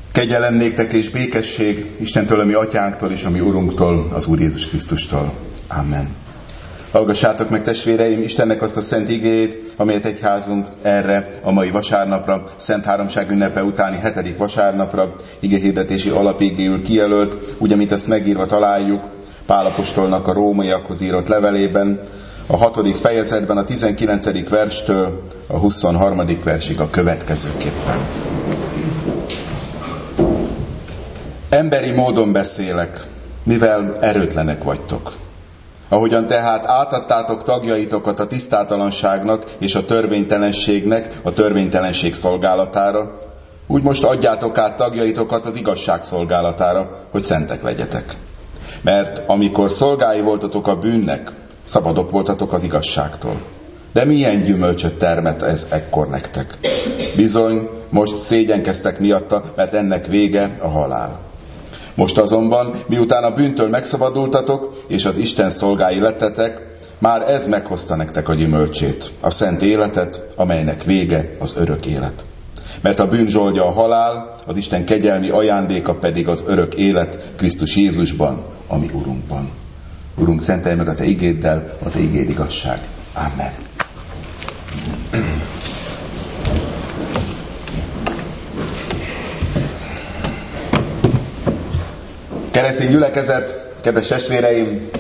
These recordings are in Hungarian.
Kegyelem néktek és békesség Istentől, a mi atyánktól és a mi Urunktól, az Úr Jézus Krisztustól. Amen. Hallgassátok meg, testvéreim, Istennek azt a szent igéjét, amelyet egyházunk erre a mai vasárnapra, Szent Háromság ünnepe utáni 7. vasárnapra igehirdetési alapigéül kijelölt, úgy, amit ezt megírva találjuk Pál apostolnak a rómaiakhoz írott levelében, a 6. fejezetben a 19. verstől a 23. versig a következőképpen. Emberi módon beszélek, mivel erőtlenek vagytok. Ahogyan tehát átadtátok tagjaitokat a tisztátalanságnak és a törvénytelenségnek, a törvénytelenség szolgálatára, úgy most adjátok át tagjaitokat az igazság szolgálatára, hogy szentek legyetek. Mert amikor szolgái voltatok a bűnnek, szabadok voltatok az igazságtól. De milyen gyümölcsöt termet ez ekkor nektek? Bizony, most szégyenkeztek miatta, mert ennek vége a halál. Most azonban, miután a bűntől megszabadultatok, és az Isten szolgái lettetek, már ez meghozta nektek a gyümölcsét, a szent életet, amelynek vége az örök élet. Mert a bűn zsoldja a halál, az Isten kegyelmi ajándéka pedig az örök élet Krisztus Jézusban, a mi Urunkban. Urunk, szentelj meg a Te igéddel, a Te igéd igazság. Amen. Keresztény gyülekezet, kedves testvéreim!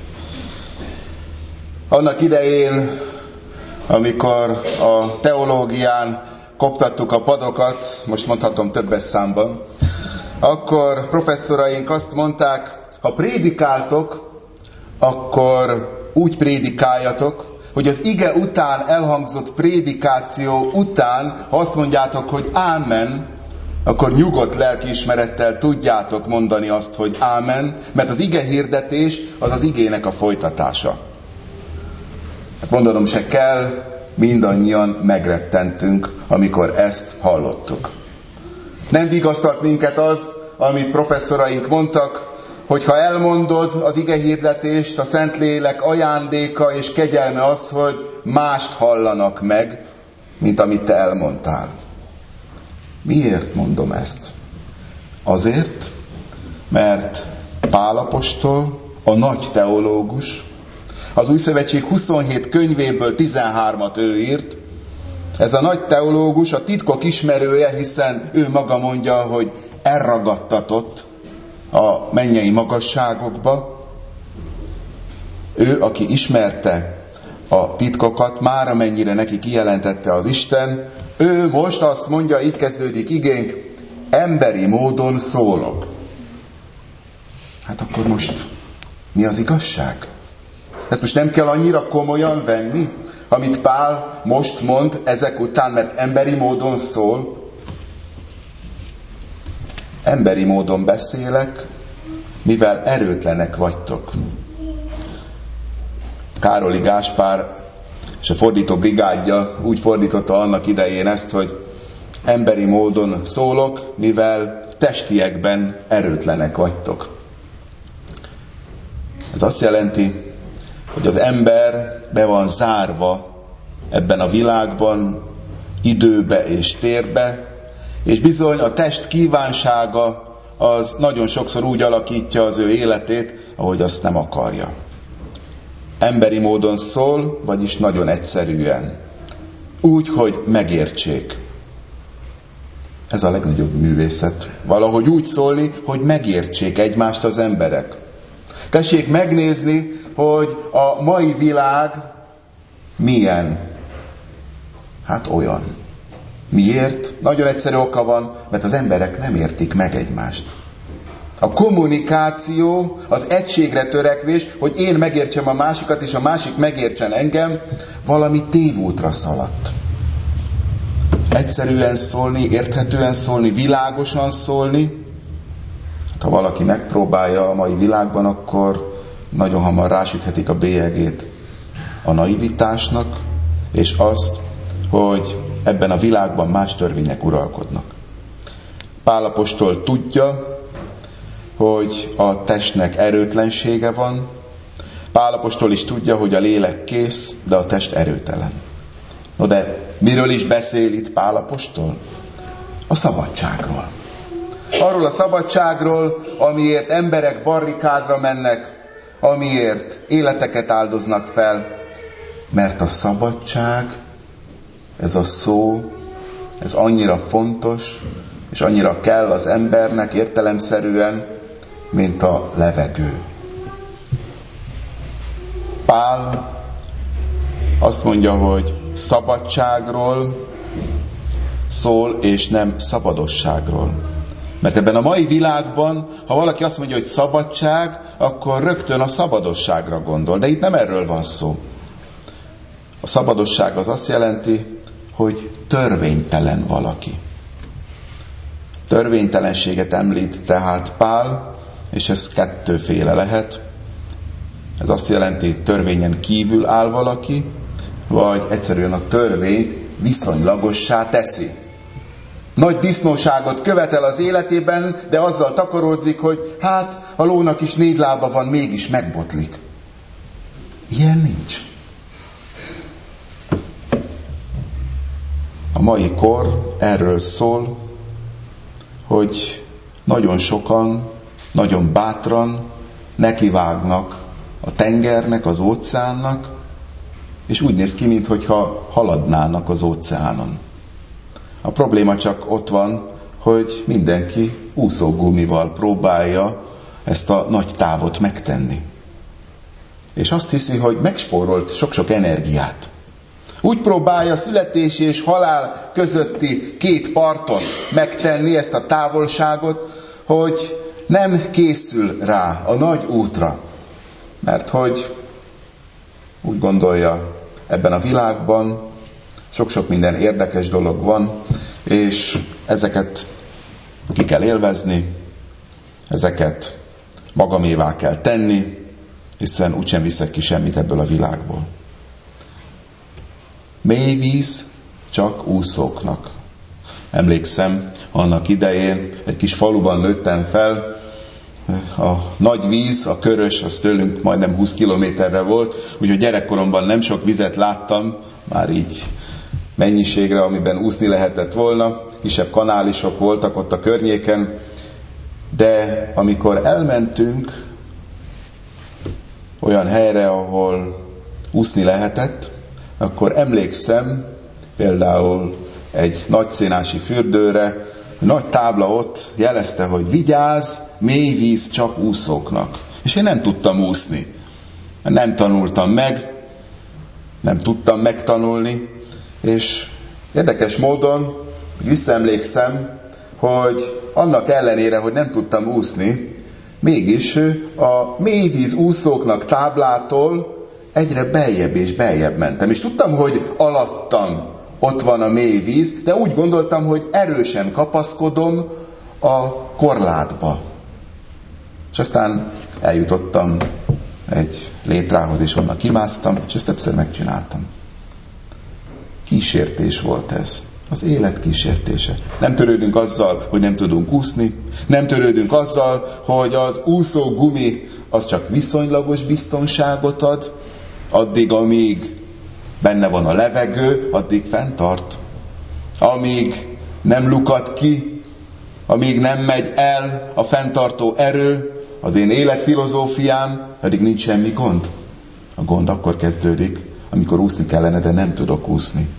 Annak idején, amikor a teológián koptattuk a padokat, most mondhatom többes számban, akkor professzoraink azt mondták, ha prédikáltok, akkor úgy prédikáljatok, hogy az ige után elhangzott prédikáció után, ha azt mondjátok, hogy ámen, akkor nyugodt lelkiismerettel tudjátok mondani azt, hogy ámen, mert az ige hirdetés az az igének a folytatása. Hát mondanom se kell, mindannyian megrettentünk, amikor ezt hallottuk. Nem vigasztalt minket az, amit professzoraink mondtak, hogy ha elmondod az ige hirdetést, a Szentlélek ajándéka és kegyelme az, hogy mást hallanak meg, mint amit te elmondtál. Miért mondom ezt? Azért, mert Pál apostol, a nagy teológus, az Új Szövetség 27 könyvéből 13-at ő írt. Ez a nagy teológus a titkok ismerője, hiszen ő maga mondja, hogy elragadtatott a mennyei magasságokba. Ő, aki ismerte a titkokat, már amennyire neki kijelentette az Isten, ő most azt mondja, így kezdődik igénk, emberi módon szólok. Hát akkor most mi az igazság? Ezt most nem kell annyira komolyan venni, amit Pál most mond ezek után, mert emberi módon szól. Emberi módon beszélek, mivel erőtlenek vagytok. Károli Gáspár és a fordító brigádja úgy fordította annak idején ezt, hogy emberi módon szólok, mivel testiekben erőtlenek vagytok. Ez azt jelenti, hogy az ember be van zárva ebben a világban, időbe és térbe, és bizony a test kívánsága az nagyon sokszor úgy alakítja az ő életét, ahogy azt nem akarja. Emberi módon szól, vagyis nagyon egyszerűen. Úgy, hogy megértsék. Ez a legnagyobb művészet. Valahogy úgy szólni, hogy megértsék egymást az emberek. Tessék megnézni, hogy a mai világ milyen. Hát olyan. Miért? Nagyon egyszerű oka van, mert az emberek nem értik meg egymást. A kommunikáció, az egységre törekvés, hogy én megértsem a másikat, és a másik megértsen engem, valami tévútra szaladt. Egyszerűen szólni, érthetően szólni, világosan szólni. Ha valaki megpróbálja a mai világban, akkor nagyon hamar rásüthetik a bélyegét a naivitásnak, és azt, hogy ebben a világban más törvények uralkodnak. Pál apostol tudja, hogy a testnek erőtlensége van. Pál apostol is tudja, hogy a lélek kész, de a test erőtelen. No de miről is beszél itt Pál apostol? A szabadságról. Arról a szabadságról, amiért emberek barrikádra mennek, amiért életeket áldoznak fel. Mert a szabadság, ez a szó, ez annyira fontos, és annyira kell az embernek értelemszerűen, mint a levegő. Pál azt mondja, hogy szabadságról szól, és nem szabadosságról. Mert ebben a mai világban, ha valaki azt mondja, hogy szabadság, akkor rögtön a szabadosságra gondol. De itt nem erről van szó. A szabadosság az azt jelenti, hogy törvénytelen valaki. Törvénytelenséget említ tehát Pál, és ez kettőféle lehet. Ez azt jelenti, törvényen kívül áll valaki, vagy egyszerűen a törvényt viszonylagossá teszi. Nagy disznóságot követel az életében, de azzal takaródzik, hogy hát a lónak is 4 lába van, mégis megbotlik. Ilyen nincs. A mai kor erről szól, hogy nagyon sokan, nagyon bátran nekivágnak a tengernek, az óceánnak, és úgy néz ki, mintha haladnának az óceánon. A probléma csak ott van, hogy mindenki úszógumival próbálja ezt a nagy távot megtenni. És azt hiszi, hogy megspórolt sok-sok energiát. Úgy próbálja születés és halál közötti 2 parton megtenni ezt a távolságot, hogy nem készül rá a nagy útra. Mert hogy úgy gondolja, ebben a világban sok-sok minden érdekes dolog van, és ezeket ki kell élvezni, ezeket magamévá kell tenni, hiszen úgysem viszek ki semmit ebből a világból. Mély víz csak úszóknak. Emlékszem, annak idején egy kis faluban nőttem fel, a nagy víz, a Körös, az tőlünk majdnem 20 kilométerre volt, úgyhogy gyerekkoromban nem sok vizet láttam, már így mennyiségre, amiben úszni lehetett volna, kisebb kanálisok voltak ott a környéken, de amikor elmentünk olyan helyre, ahol úszni lehetett, akkor emlékszem például egy nagyszénási fürdőre, nagy tábla ott jelezte, hogy vigyázz, mély víz csak úszóknak. És én nem tudtam úszni. Nem tanultam meg, nem tudtam megtanulni, és érdekes módon visszaemlékszem, hogy annak ellenére, hogy nem tudtam úszni, mégis a mélyvíz úszóknak táblától egyre beljebb és beljebb mentem. És tudtam, hogy alattam ott van a mély víz, de úgy gondoltam, hogy erősen kapaszkodom a korlátba. És aztán eljutottam egy létrához, és onnan kimásztam, és ezt többször megcsináltam. Kísértés volt ez. Az élet kísértése. Nem törődünk azzal, hogy nem tudunk úszni, nem törődünk azzal, hogy az úszó gumi az csak viszonylagos biztonságot ad, addig, amíg benne van a levegő, addig fenntart. Amíg nem lukad ki, amíg nem megy el a fenntartó erő, az én életfilozófiám, addig nincs semmi gond. A gond akkor kezdődik, amikor úszni kellene, de nem tudok úszni.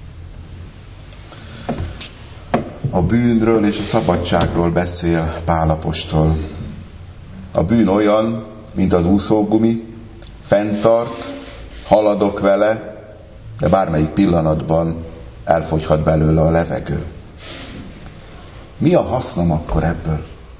A bűnről és a szabadságról beszél Pál apostol. A bűn olyan, mint az úszógumi, fenntart, haladok vele, de bármelyik pillanatban elfogyhat belőle a levegő. Mi a hasznom akkor ebből?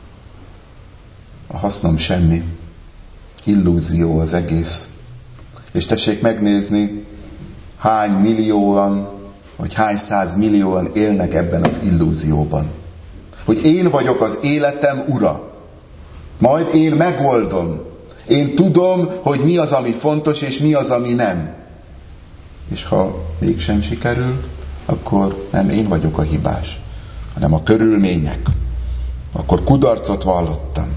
A hasznom semmi. Illúzió az egész. És tessék megnézni, hány millióan, vagy hány 100 millióan élnek ebben az illúzióban. Hogy én vagyok az életem ura. Majd én megoldom. Én tudom, hogy mi az, ami fontos, és mi az, ami nem. És ha mégsem sikerül, akkor nem én vagyok a hibás, hanem a körülmények. Akkor kudarcot vallottam.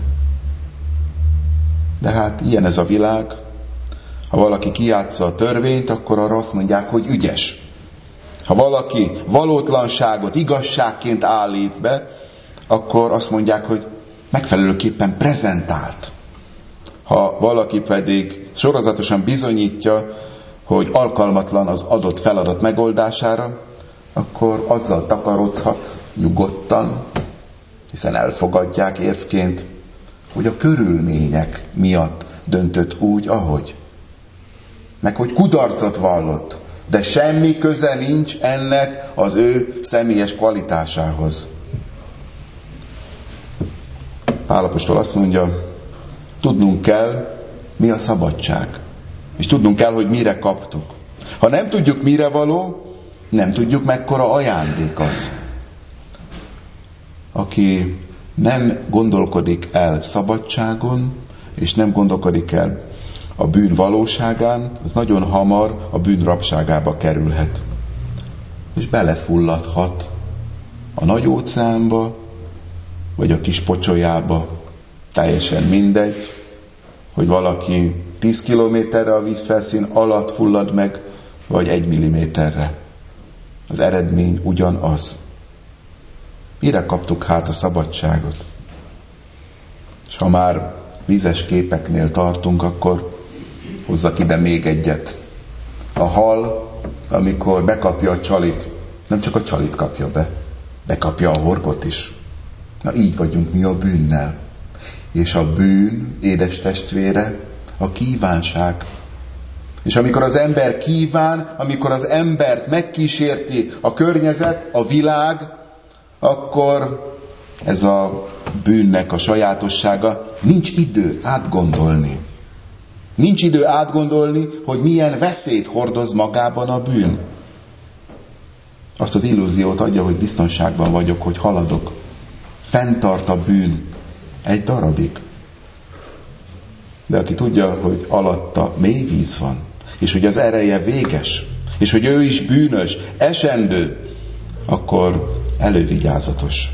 De hát ilyen ez a világ. Ha valaki kijátsza a törvényt, akkor arra azt mondják, hogy ügyes. Ha valaki valótlanságot igazságként állít be, akkor azt mondják, hogy megfelelőképpen prezentált. Ha valaki pedig sorozatosan bizonyítja, hogy alkalmatlan az adott feladat megoldására, akkor azzal takarózhat nyugodtan, hiszen elfogadják érvként, hogy a körülmények miatt döntött úgy, ahogy. Meg hogy kudarcot vallott, de semmi köze nincs ennek az ő személyes kvalitásához. Pál apostol azt mondja, tudnunk kell, mi a szabadság. És tudnunk kell, hogy mire kaptuk. Ha nem tudjuk, mire való, nem tudjuk, mekkora ajándék az. Aki nem gondolkodik el szabadságon, és nem gondolkodik el a bűn valóságán, az nagyon hamar a bűn rabságába kerülhet. És belefulladhat a nagy óceánba, vagy a kis pocsolyába. Teljesen mindegy, hogy valaki 10 kilométerre a vízfelszín alatt fullad meg, vagy 1 milliméterre. Az eredmény ugyanaz. Mire kaptuk hát a szabadságot? És ha már vízes képeknél tartunk, akkor hozzak ide még egyet. A hal, amikor bekapja a csalit, nem csak a csalit kapja be, bekapja a horgot is. Na így vagyunk mi a bűnnel. És a bűn, édes testvére, a kívánság. És amikor az ember kíván, amikor az embert megkísérti a környezet, a világ, akkor ez a bűnnek a sajátossága, nincs idő átgondolni. Nincs idő átgondolni, hogy milyen veszélyt hordoz magában a bűn. Azt az illúziót adja, hogy biztonságban vagyok, hogy haladok. Fenntart a bűn egy darabig. De aki tudja, hogy alatta mély víz van, és hogy az ereje véges, és hogy ő is bűnös, esendő, akkor elővigyázatos.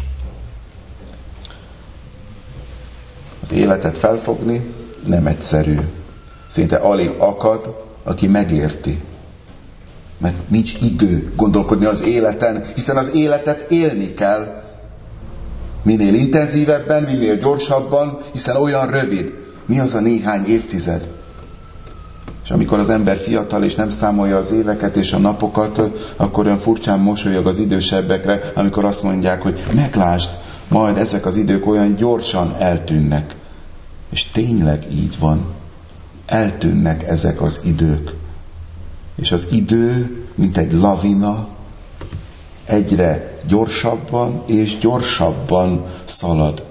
Az életet felfogni nem egyszerű. Szinte alig akad, aki megérti. Mert nincs idő gondolkodni az életen, hiszen az életet élni kell. Minél intenzívebben, minél gyorsabban, hiszen olyan rövid. Mi az a néhány évtized? És amikor az ember fiatal és nem számolja az éveket és a napokat, akkor olyan furcsán mosolyog az idősebbekre, amikor azt mondják, hogy meglásd, majd ezek az idők olyan gyorsan eltűnnek. És tényleg így van. Eltűnnek ezek az idők. És az idő, mint egy lavina, egyre gyorsabban és gyorsabban szalad.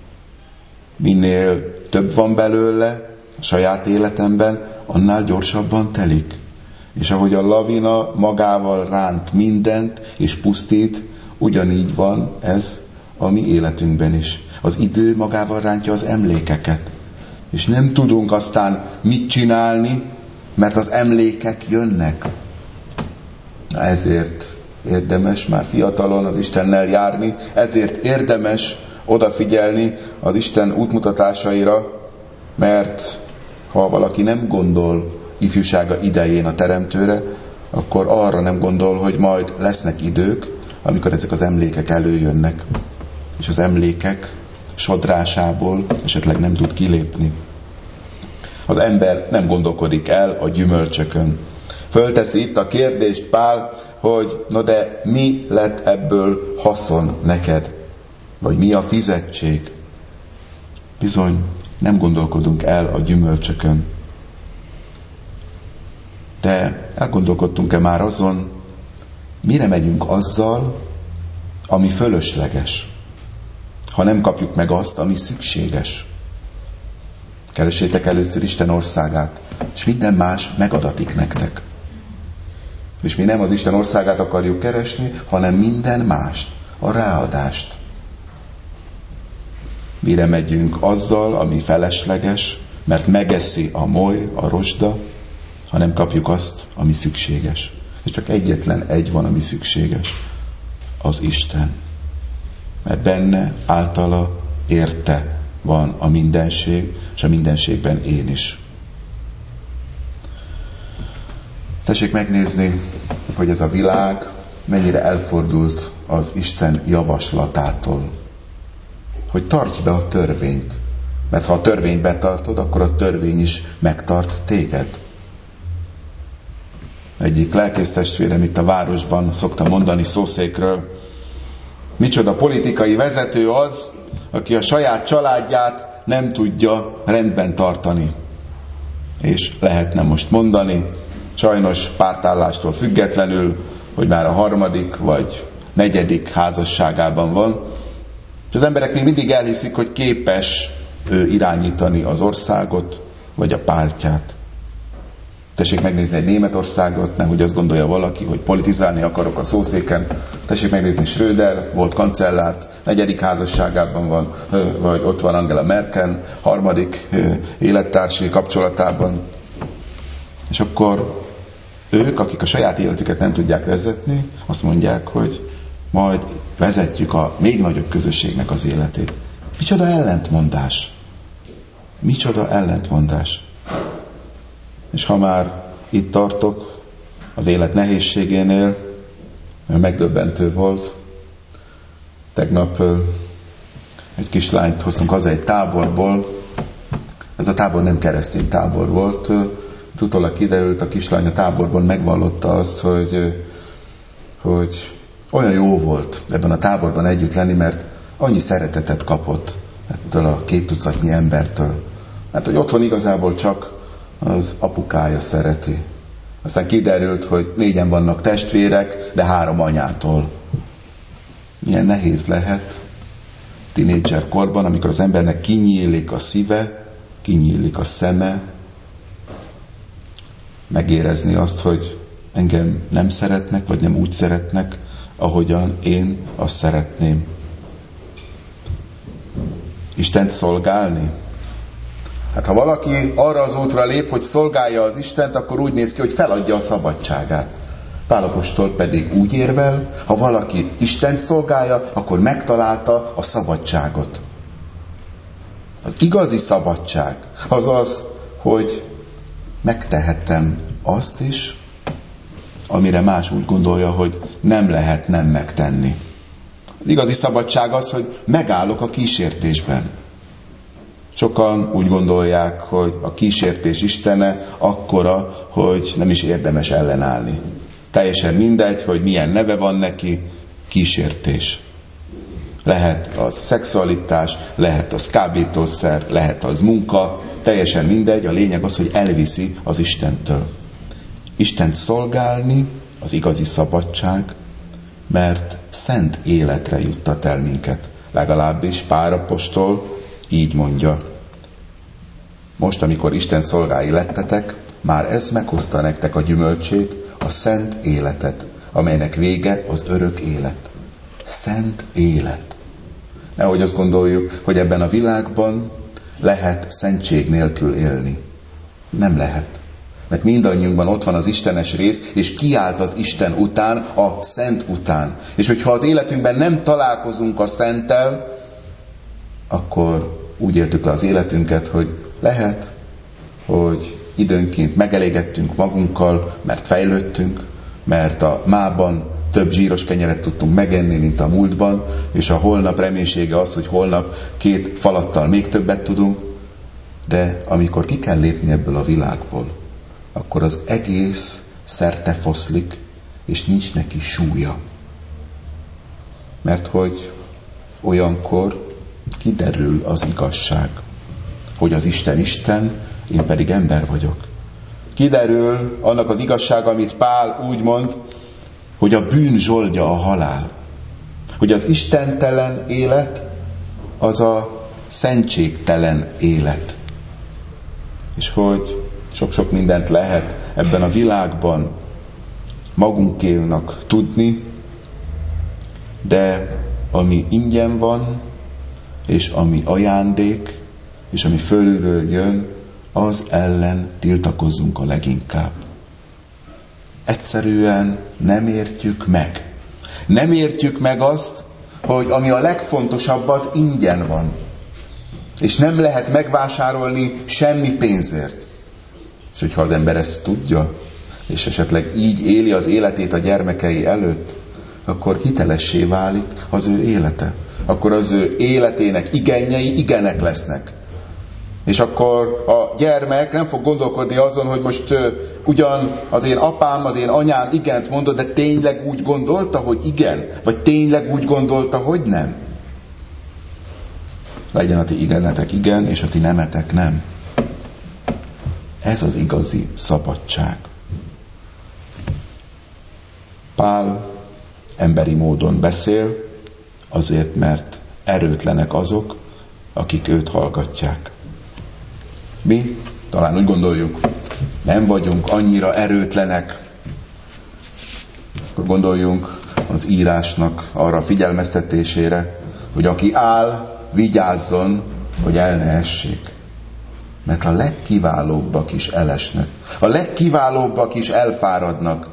Minél több van belőle a saját életemben, annál gyorsabban telik. És ahogy a lavina magával ránt mindent és pusztít, ugyanígy van ez a mi életünkben is. Az idő magával rántja az emlékeket. És nem tudunk aztán mit csinálni, mert az emlékek jönnek. Na ezért érdemes már fiatalon az Istennel járni, ezért érdemes odafigyelni az Isten útmutatásaira, mert ha valaki nem gondol ifjúsága idején a Teremtőre, akkor arra nem gondol, hogy majd lesznek idők, amikor ezek az emlékek előjönnek, és az emlékek sodrásából esetleg nem tud kilépni. Az ember nem gondolkodik el a gyümölcsökön. Fölteszi itt a kérdést Pál, hogy na de mi lett ebből haszon neked? Vagy mi a fizetség? Bizony, nem gondolkodunk el a gyümölcsökön. De elgondolkodtunk-e már azon, mire megyünk azzal, ami fölösleges, ha nem kapjuk meg azt, ami szükséges? Keressétek először Isten országát, és minden más megadatik nektek. És mi nem az Isten országát akarjuk keresni, hanem minden mást, a ráadást. Mire megyünk azzal, ami felesleges, mert megeszi a moly, a rozsda, ha nem kapjuk azt, ami szükséges. És csak egyetlen egy van, ami szükséges. Az Isten. Mert benne, általa, érte van a mindenség, és a mindenségben én is. Tessék megnézni, hogy ez a világ mennyire elfordult az Isten javaslatától. hogy tartsd be a törvényt. Mert ha a törvényt betartod, akkor a törvény is megtart téged. Egyik lelkésztestvérem itt a városban szokta mondani szószékről, micsoda politikai vezető az, aki a saját családját nem tudja rendben tartani. És lehetne most mondani, sajnos pártállástól függetlenül, hogy már a 3. vagy 4. házasságában van, és az emberek még mindig elhiszik, hogy képes ő irányítani az országot, vagy a pártját. Tessék megnézni egy Németországot, nehogy azt gondolja valaki, hogy politizálni akarok a szószéken. Tessék megnézni Schröder, volt kancellárt, 4. házasságában van, vagy ott van Angela Merkel, 3. élettársi kapcsolatában. És akkor ők, akik a saját életüket nem tudják vezetni, azt mondják, hogy majd vezetjük a még nagyobb közösségnek az életét. Micsoda ellentmondás! Micsoda ellentmondás! És ha már itt tartok, az élet nehézségénél, megdöbbentő volt. Tegnap egy kislányt hoztunk haza egy táborból. Ez a tábor nem keresztény tábor volt. Utólag kiderült, a kislány a táborból megvallotta azt, hogy olyan jó volt ebben a táborban együtt lenni, mert annyi szeretetet kapott ettől a 200 embertől. Hát, hogy otthon igazából csak az apukája szereti. Aztán kiderült, hogy 4 vannak testvérek, de 3 anyától. Milyen nehéz lehet tínédzser korban, amikor az embernek kinyílik a szíve, kinyílik a szeme, megérezni azt, hogy engem nem szeretnek, vagy nem úgy szeretnek, ahogyan én azt szeretném. Istent szolgálni? Hát ha valaki arra az útra lép, hogy szolgálja az Istent, akkor úgy néz ki, hogy feladja a szabadságát. Pál apostol pedig úgy érvel, ha valaki Istent szolgálja, akkor megtalálta a szabadságot. Az igazi szabadság az az, hogy megtehetem azt is, amire más úgy gondolja, hogy nem lehet nem megtenni. Az igazi szabadság az, hogy megállok a kísértésben. Sokan úgy gondolják, hogy a kísértés istene akkora, hogy nem is érdemes ellenállni. Teljesen mindegy, hogy milyen neve van neki, kísértés. Lehet az szexualitás, lehet az kábítószer, lehet az munka, teljesen mindegy, a lényeg az, hogy elviszi az Istentől. Istent szolgálni az igazi szabadság, mert szent életre juttat el minket. Legalábbis Pál apostol így mondja. Most, amikor Isten szolgái lettetek, már ez meghozta nektek a gyümölcsét, a szent életet, amelynek vége az örök élet. Szent élet. Nehogy azt gondoljuk, hogy ebben a világban lehet szentség nélkül élni. Nem lehet. Mert mindannyiunkban ott van az istenes rész, és kiált az Isten után, a szent után. És hogyha az életünkben nem találkozunk a szenttel, akkor úgy éltük le az életünket, hogy lehet, hogy időnként megelégettünk magunkkal, mert fejlődtünk, mert a mában több zsíros kenyeret tudtunk megenni, mint a múltban, és a holnap reménysége az, hogy holnap 2 falattal még többet tudunk, de amikor ki kell lépni ebből a világból, akkor az egész szerte foszlik, és nincs neki súlya. Mert hogy olyankor kiderül az igazság, hogy az Isten Isten, én pedig ember vagyok. Kiderül annak az igazság, amit Pál úgy mond, hogy a bűn zsoldja a halál. Hogy az istentelen élet, az a szentségtelen élet. És hogy sok-sok mindent lehet ebben a világban magunkénak tudni, de ami ingyen van, és ami ajándék, és ami fölülről jön, az ellen tiltakozzunk a leginkább. Egyszerűen nem értjük meg. Nem értjük meg azt, hogy ami a legfontosabb, az ingyen van. És nem lehet megvásárolni semmi pénzért. És hogyha az ember ezt tudja, és esetleg így éli az életét a gyermekei előtt, akkor hitelessé válik az ő élete. akkor az ő életének igenjei igenek lesznek. És akkor a gyermek nem fog gondolkodni azon, hogy most ugyan az én apám, az én anyám igent mondott, de tényleg úgy gondolta, hogy igen? Vagy tényleg úgy gondolta, hogy nem? Legyen a ti igenetek igen, és a ti nemetek nem. Ez az igazi szabadság. Pál emberi módon beszél, azért, mert erőtlenek azok, akik őt hallgatják. Mi talán úgy gondoljuk, nem vagyunk annyira erőtlenek. Gondoljunk az írásnak arra figyelmeztetésére, hogy aki áll, vigyázzon, hogy el ne essék. Mert a legkiválóbbak is elesnek. A legkiválóbbak is elfáradnak.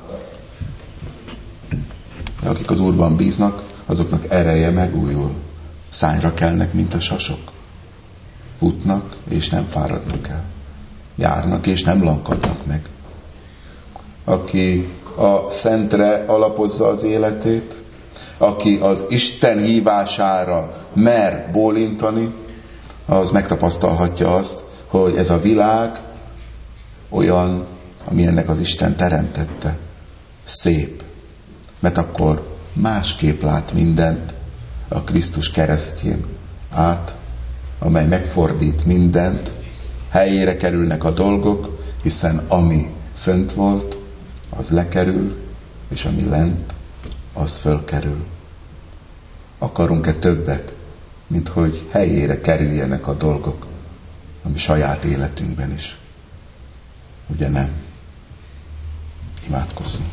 De akik az Úrban bíznak, azoknak ereje megújul. Szányra kelnek, mint a sasok. Futnak, és nem fáradnak el. Járnak, és nem lankadnak meg. Aki a szentre alapozza az életét, aki az Isten hívására mer bólintani, az megtapasztalhatja azt, hogy ez a világ olyan, ami ennek az Isten teremtette. Szép. Mert akkor másképp lát mindent a Krisztus keresztjén át, amely megfordít mindent, helyére kerülnek a dolgok, hiszen ami fönt volt, az lekerül, és ami lent, az fölkerül. Akarunk-e többet, mint hogy helyére kerüljenek a dolgok, ami saját életünkben is? Ugye nem? Imádkozzunk.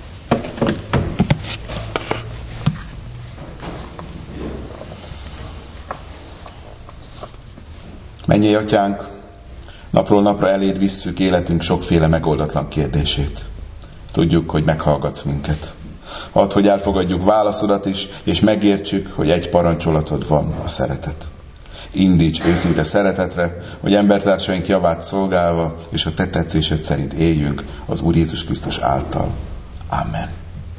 Mennyei Atyánk, napról napra eléd visszük életünk sokféle megoldatlan kérdését. Tudjuk, hogy meghallgatsz minket. Add, hogy elfogadjuk válaszodat is, és megértsük, hogy egy parancsolatod van, a szeretet. Indíts őszinte szeretetre, hogy embertársaink javát szolgálva, és a te tetszésed szerint éljünk az Úr Jézus Krisztus által. Amen.